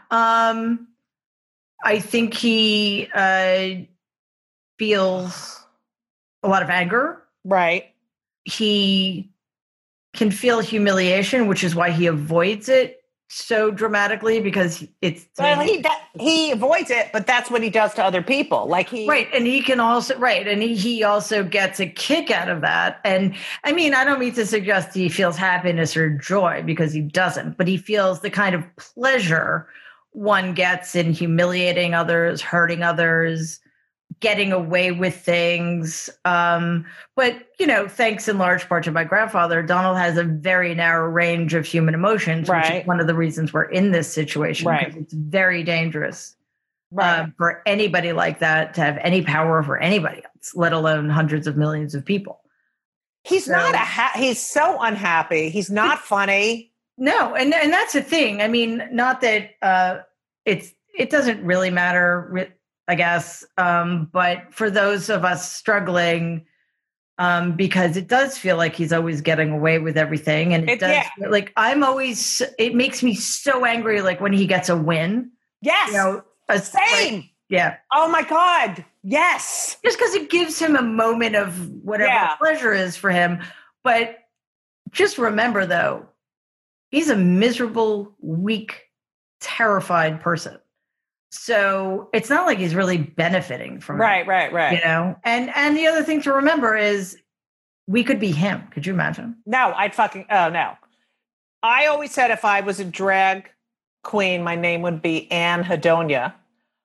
S3: I think he feels a lot of anger.
S4: Right.
S3: He can feel humiliation, which is why he avoids it so dramatically, because it's
S4: he avoids it, but that's what he does to other people. Like
S3: and he can also and he also gets a kick out of that. And I mean, I don't mean to suggest he feels happiness or joy, because he doesn't, but he feels the kind of pleasure one gets in humiliating others, hurting others, getting away with things. But, you know, thanks in large part to my grandfather, Donald has a very narrow range of human emotions, which is one of the reasons we're in this situation, because it's very dangerous for anybody like that to have any power over anybody else, let alone hundreds of millions of people.
S4: He's he's so unhappy. He's not funny.
S3: No. And that's the thing. I mean, not that it doesn't really matter, I guess. But for those of us struggling, because it does feel like he's always getting away with everything. And it does feel like it makes me so angry. Like when he gets a win.
S4: Yes.
S3: You know,
S4: same.
S3: Yeah.
S4: Oh my God. Yes.
S3: Just because it gives him a moment of whatever pleasure is for him. But just remember, though, he's a miserable, weak, terrified person. So it's not like he's really benefiting from it.
S4: Right.
S3: You know? And the other thing to remember is we could be him. Could you imagine?
S4: No, no. I always said if I was a drag queen, my name would be Anne Hedonia.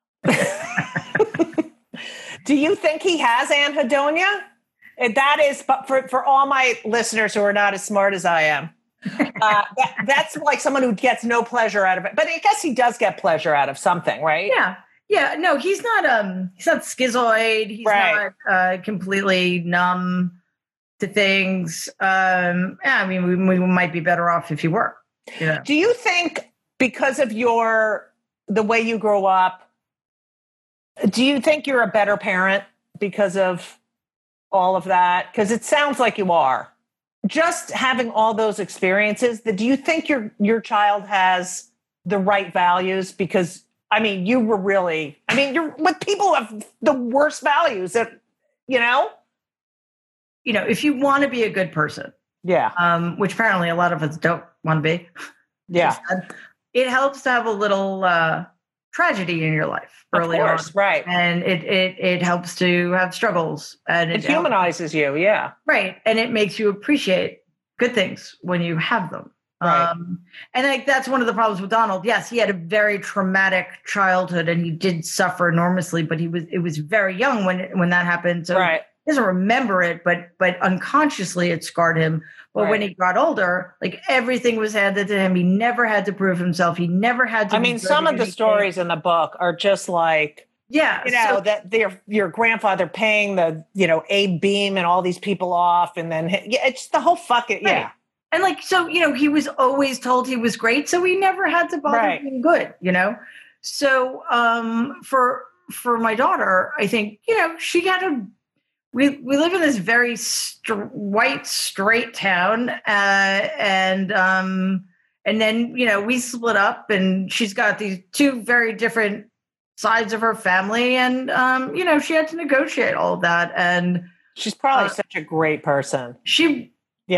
S4: Do you think he has Anne Hedonia? That is, but for all my listeners who are not as smart as I am, that's like someone who gets no pleasure out of it. But I guess he does get pleasure out of something, right?
S3: Yeah. No, he's not schizoid. He's not completely numb to things. I mean, we might be better off if he were. Yeah.
S4: Do you think because of the way you grow up, do you think you're a better parent because of all of that? Because it sounds like you are. Just having all those experiences, do you think your child has the right values? Because, I mean, you're with people who have the worst values that, you know, if you want to be a good person, which apparently a lot of us don't want to be. Yeah. It helps to have a little tragedy in your life early on. Right.
S3: And it helps to have struggles. And
S4: it humanizes you, yeah.
S3: Right. And it makes you appreciate good things when you have them.
S4: Right.
S3: And I think that's one of the problems with Donald. Yes, he had a very traumatic childhood and he did suffer enormously, but it was very young when that happened. So he doesn't remember it, but unconsciously it scarred him. But when he got older, like everything was handed to him. He never had to prove himself. He never had to.
S4: I mean, some of the stories in the book are just like
S3: Yeah.
S4: You know, that your grandfather paying the, Abe Beam and all these people off. And then, it's the whole fucking, yeah.
S3: Right. And like, so, he was always told he was great. So he never had to bother being good, So for my daughter, I think, she had we live in this very white, straight town. And then, we split up and she's got these two very different sides of her family. And, she had to negotiate all of that. And
S4: she's probably such a great person.
S3: She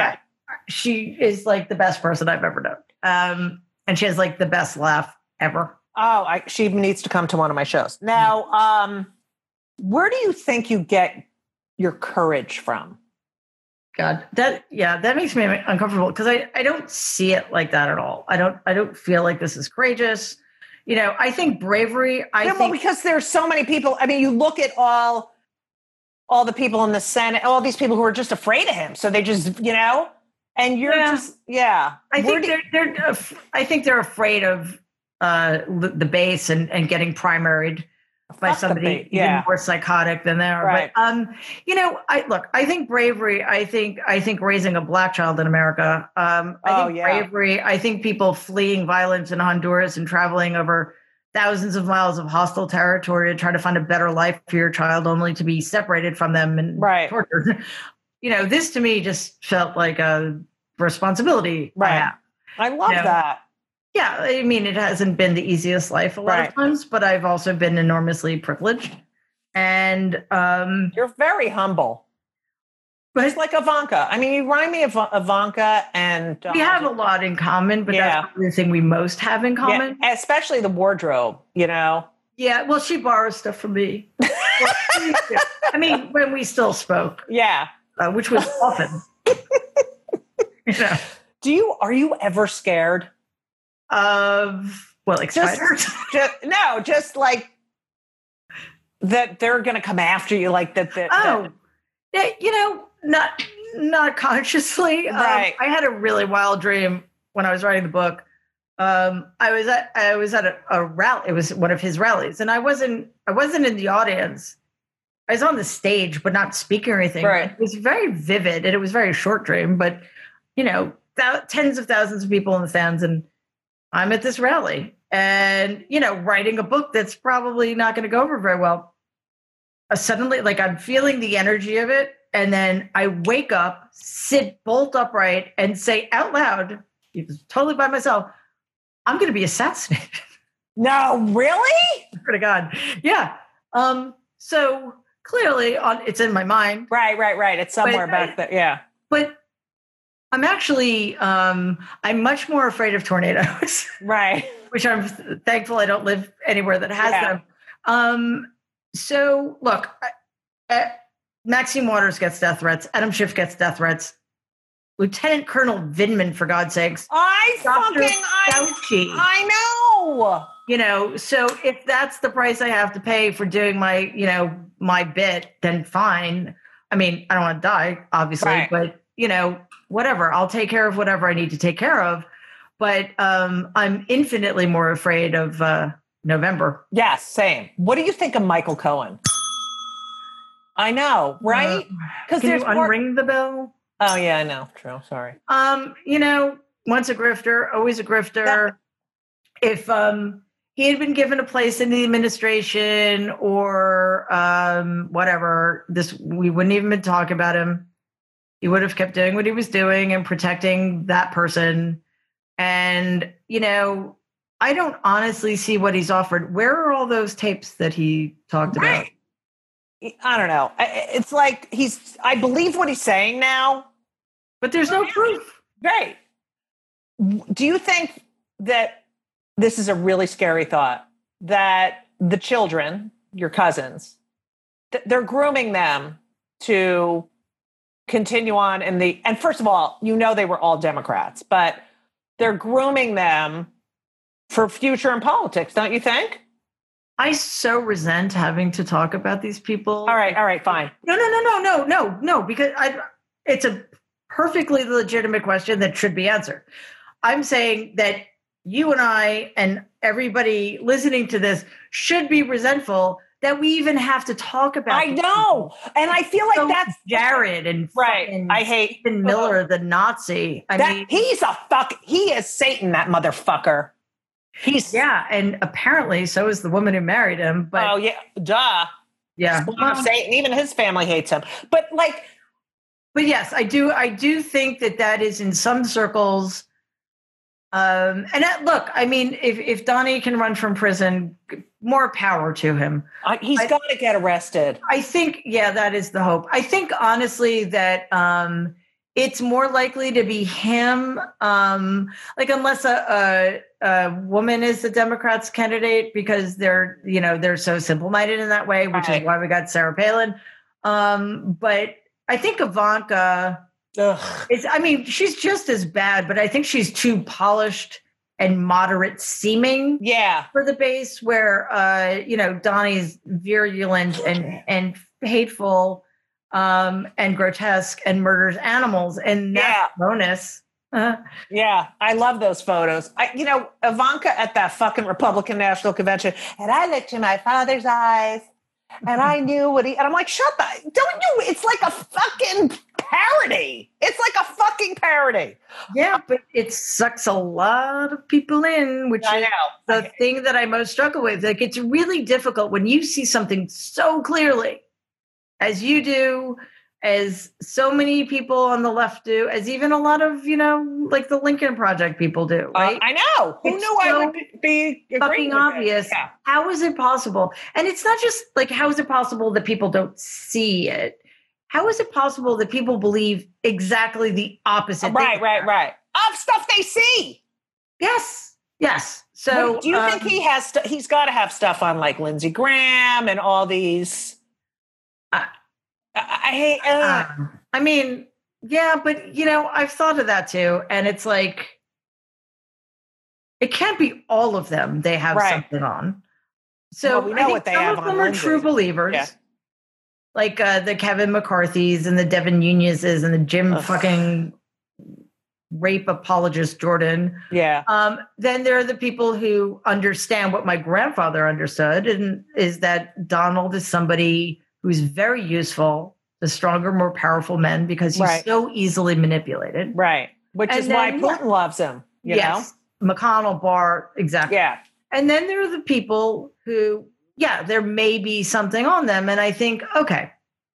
S3: is like the best person I've ever known. And she has like the best laugh ever.
S4: Oh, she needs to come to one of my shows. Now, where do you think you get your courage from?
S3: God, that makes me uncomfortable because I don't see it like that at all. I don't feel like this is courageous. I think bravery.
S4: Because there's so many people. I mean, you look at all the people in the Senate, all these people who are just afraid of him. So they just, and you're just, yeah.
S3: I think they're afraid of the base and getting primaried by somebody even more psychotic than they are.
S4: Right.
S3: But I think bravery. I think raising a black child in America. Bravery. I think people fleeing violence in Honduras and traveling over thousands of miles of hostile territory to try to find a better life for your child, only to be separated from them and tortured. This to me just felt like a responsibility.
S4: Right. I love that.
S3: Yeah, I mean, it hasn't been the easiest life a lot of times, but I've also been enormously privileged. And
S4: you're very humble. But it's like Ivanka. I mean, you remind me of Ivanka and
S3: we have a lot in common, but that's the thing we most have in common.
S4: Yeah, especially the wardrobe, Yeah,
S3: well, she borrows stuff from me. I mean, when we still spoke.
S4: Yeah.
S3: Which was often.
S4: Are you ever scared?
S3: Of what, like spiders?
S4: Just like that they're going to come after you, like that.
S3: Not consciously.
S4: Right.
S3: I had a really wild dream when I was writing the book. I was at a rally. It was one of his rallies, and I wasn't in the audience. I was on the stage, but not speaking or anything.
S4: Right.
S3: It was very vivid, and it was a very short dream. But tens of thousands of people in the stands, and I'm at this rally and, writing a book that's probably not going to go over very well. Suddenly, like I'm feeling the energy of it. And then I wake up, sit bolt upright and say out loud, totally by myself, I'm going to be assassinated.
S4: No, really?
S3: Swear to God. Yeah. So clearly it's in my mind.
S4: Right. It's somewhere back there. Yeah.
S3: But I'm actually, I'm much more afraid of tornadoes.
S4: Right.
S3: Which I'm thankful I don't live anywhere that has them. So look, Maxine Waters gets death threats. Adam Schiff gets death threats. Lieutenant Colonel Vindman, for God's sakes. Fauci.
S4: I know.
S3: So if that's the price I have to pay for doing my, my bit, then fine. I mean, I don't want to die, obviously, but whatever. I'll take care of whatever I need to take care of. But I'm infinitely more afraid of November.
S4: Yes, same. What do you think of Michael Cohen? I know, right?
S3: Can you unring the bell?
S4: Oh, yeah, I know. True. Sorry.
S3: Once a grifter, always a grifter. If he had been given a place in the administration or whatever, we wouldn't even been talking about him. He would have kept doing what he was doing and protecting that person. And, I don't honestly see what he's offered. Where are all those tapes that he talked about?
S4: I don't know. It's like I believe what he's saying now.
S3: But there's no proof.
S4: Right. Do you think that this is a really scary thought, that the children, your cousins, they're grooming them to continue on and first of all, they were all Democrats, but they're grooming them for future in politics, don't you think?
S3: I so resent having to talk about these people.
S4: All right, fine.
S3: No, because it's a perfectly legitimate question that should be answered. I'm saying that you and I and everybody listening to this should be resentful that we even have to talk about.
S4: I know. And I feel like
S3: So
S4: that's
S3: Jared and
S4: right.
S3: fucking
S4: I hate
S3: Stephen Miller, the Nazi. I mean,
S4: he is Satan, that motherfucker.
S3: Yeah, and apparently so is the woman who married him. But
S4: oh yeah, duh.
S3: Yeah.
S4: Satan, even his family hates him. But
S3: yes, I do think that is in some circles. Look, I mean, if Donnie can run from prison, more power to him.
S4: He's got to get arrested.
S3: I think, that is the hope. I think honestly that it's more likely to be him, unless a woman is the Democrats' candidate, because they're so simple-minded in that way, which is why we got Sarah Palin. But I think Ivanka. She's just as bad, but I think she's too polished and moderate seeming for the base, where Donnie's virulent and hateful and grotesque and murders animals, and that's bonus.
S4: Yeah, I love those photos. Ivanka at that fucking Republican National Convention, and I looked in my father's eyes and I knew and I'm like, shut the, don't you, it's like a fucking parody. It's like a fucking parody.
S3: Yeah, but it sucks a lot of people in, which is the thing that I most struggle with. Like, it's really difficult when you see something so clearly, as you do, as so many people on the left do, as even a lot of, like the Lincoln Project people do, right?
S4: I know. Who knew I would be
S3: fucking obvious. Yeah. How is it possible? And it's not just like, how is it possible that people don't see it? How is it possible that people believe exactly the opposite?
S4: Right. Of stuff they see.
S3: Yes. So
S4: do you think he's got to have stuff on like Lindsey Graham and all these? I hate.
S3: But I've thought of that too, and it's like it can't be all of them. They have something on. So
S4: we know what they have on.
S3: Some of them are true believers, like the Kevin McCarthy's and the Devin Nunez's and the Jim fucking rape apologist Jordan.
S4: Yeah.
S3: Then there are the people who understand what my grandfather understood, and is that Donald is somebody who's very useful to stronger, more powerful men, because he's so easily manipulated.
S4: Right. Which is why Putin loves him. You know?
S3: McConnell, Barr, exactly.
S4: Yeah.
S3: And then there are the people who, there may be something on them. And I think, okay,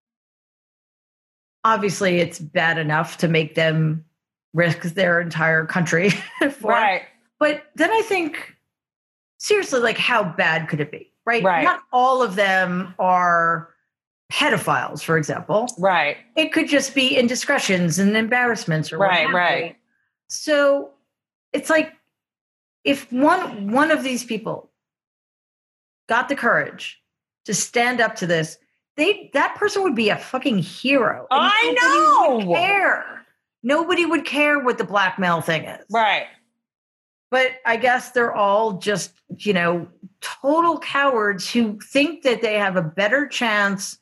S3: obviously it's bad enough to make them risk their entire country for it. But then I think, seriously, like, how bad could it be? Right. Not all of them are pedophiles, for example.
S4: Right.
S3: It could just be indiscretions and embarrassments or whatever. Right. So it's like, if one of these people got the courage to stand up to this, that person would be a fucking hero.
S4: I know.
S3: Nobody would care what the blackmail thing is.
S4: Right.
S3: But I guess they're all just, total cowards who think that they have a better chance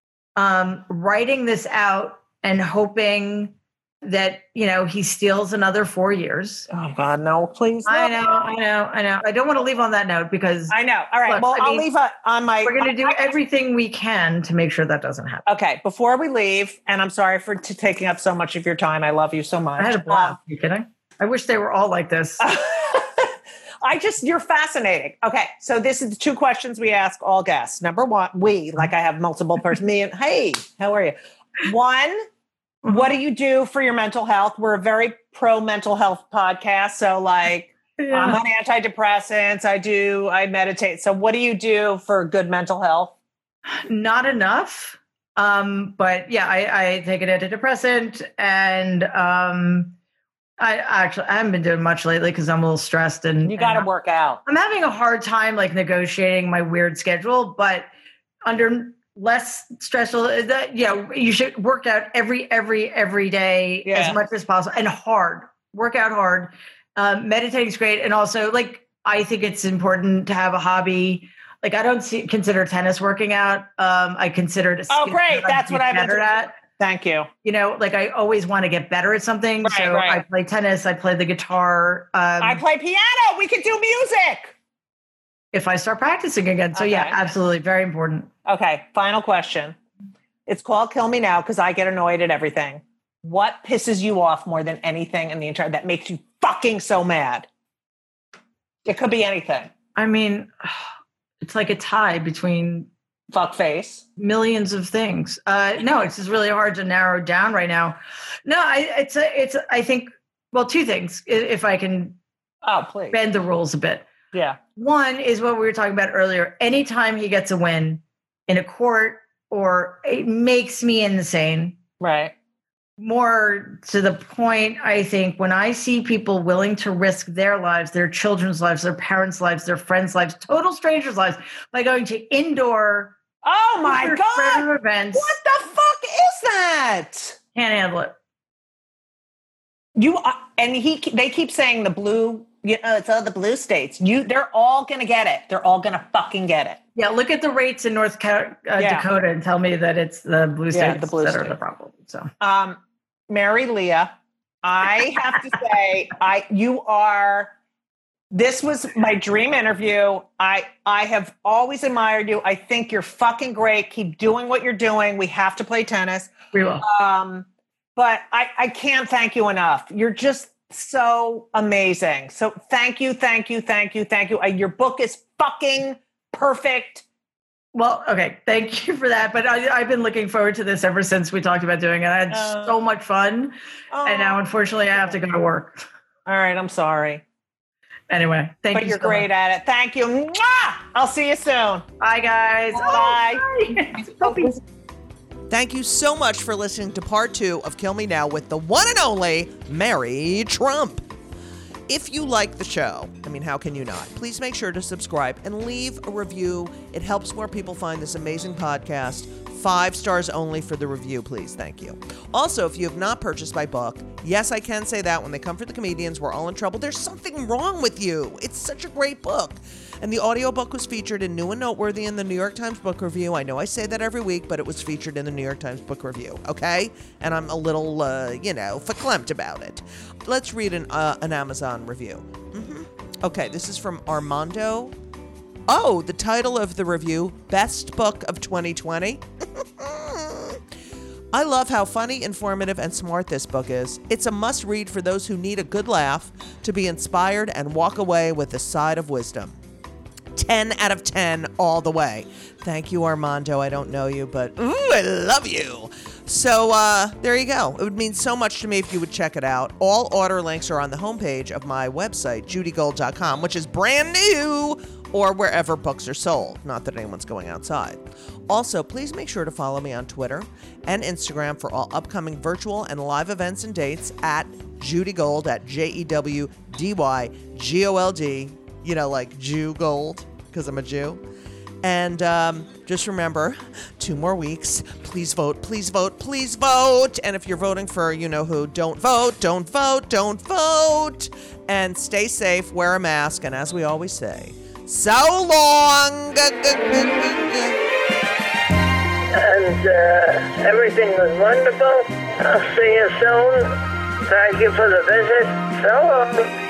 S3: writing this out and hoping that, he steals another 4 years.
S4: Oh God, no, please. No.
S3: I know. I don't want to leave on that note, because
S4: I know. All right. I'll leave on my,
S3: we're going to do everything we can to make sure that doesn't happen.
S4: Okay. Before we leave, and I'm sorry for taking up so much of your time. I love you so much.
S3: I had a blast. Are you kidding? I wish they were all like this.
S4: You're fascinating. Okay. So this is the 2 questions we ask all guests. Number 1, I have multiple persons, me and, hey, how are you? 1, what do you do for your mental health? We're a very pro mental health podcast. So I'm on antidepressants. I meditate. So what do you do for good mental health?
S3: Not enough. But I take an antidepressant, and, I haven't been doing much lately because I'm a little stressed, and
S4: you got to work out.
S3: I'm having a hard time negotiating my weird schedule, but under less stressful, that you should work out every day as much as possible, and work out hard. Meditating is great. And also I think it's important to have a hobby. I don't consider tennis working out. I consider it a skill.
S4: Oh, great. That's what I've been better at. Thank you.
S3: I always want to get better at something. I play tennis. I play the guitar.
S4: I play piano. We can do music.
S3: if I start practicing again. So yeah, absolutely. Very important.
S4: Okay. Final question. It's called Kill Me Now because I get annoyed at everything. What pisses you off more than anything in the entire, that makes you fucking so mad? It could be anything.
S3: I mean, it's like a tie between
S4: fuckface,
S3: millions of things. No, it's just really hard to narrow down right now. No, I think, well, two things, if I can
S4: please
S3: bend the rules a bit.
S4: Yeah.
S3: One is what we were talking about earlier. Anytime he gets a win in a court, or it makes me insane.
S4: Right.
S3: More to the point, I think, when I see people willing to risk their lives, their children's lives, their parents' lives, their friends' lives, total strangers' lives, by going to indoor events.
S4: What the fuck is that?
S3: Can't handle it.
S4: They keep saying the blue, it's all the blue states. They're all going to get it. They're all going to fucking get it.
S3: Yeah, look at the rates in North Dakota and tell me that it's the blue states that are the problem. So,
S4: Mary Leah, I have to say, this was my dream interview. I have always admired you. I think you're fucking great. Keep doing what you're doing. We have to play tennis.
S3: We will.
S4: But I can't thank you enough. You're just so amazing. So thank you. Your book is fucking perfect.
S3: Well, okay. Thank you for that. But I've been looking forward to this ever since we talked about doing it. I had so much fun. And now, unfortunately, I have to go to work.
S4: All right. I'm sorry.
S3: Anyway, thank you.
S4: But you're great at it. Thank you. Mwah! I'll see you soon.
S3: Bye, guys.
S4: Bye.
S1: Thank you so much for listening to part 2 of Kill Me Now with the one and only Mary Trump. If you like the show, how can you not? Please make sure to subscribe and leave a review. It helps more people find this amazing podcast. 5 stars only for the review, please. Thank you. Also, if you have not purchased my book, yes, I can say that when they come for the comedians, we're all in trouble. There's something wrong with you. It's such a great book. And the audiobook was featured in New and Noteworthy in the New York Times Book Review. I know I say that every week, but it was featured in the New York Times Book Review, okay? And I'm a little, verklempt about it. Let's read an Amazon review. Okay, this is from Armando. Oh, the title of the review, Best Book of 2020. I love how funny, informative, and smart this book is. It's a must-read for those who need a good laugh, to be inspired, and walk away with a side of wisdom. 10 out of 10 all the way. Thank you, Armando. I don't know you, but I love you. So there you go. It would mean so much to me if you would check it out. All order links are on the homepage of my website, judygold.com, which is brand new, or wherever books are sold. Not that anyone's going outside. Also, please make sure to follow me on Twitter and Instagram for all upcoming virtual and live events and dates at Judy Gold, at JEWDYGOLD. Like Jew Gold, because I'm a Jew. And just remember, 2 more weeks. Please vote, please vote, please vote. And if you're voting for you-know-who, don't vote, don't vote, don't vote. And stay safe, wear a mask, and as we always say, so long.
S5: And everything was wonderful. I'll see you soon. Thank you for the visit. So long.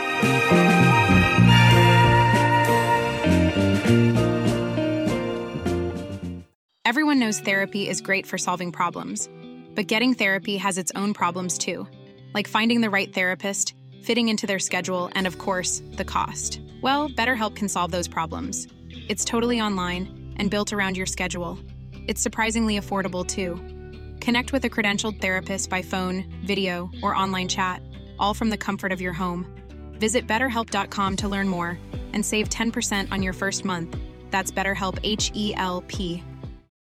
S6: Everyone knows therapy is great for solving problems, but getting therapy has its own problems too, like finding the right therapist, fitting into their schedule, and of course, the cost. Well, BetterHelp can solve those problems. It's totally online and built around your schedule. It's surprisingly affordable too. Connect with a credentialed therapist by phone, video, or online chat, all from the comfort of your home. Visit BetterHelp.com to learn more and save 10% on your first month. That's BetterHelp, H-E-L-P.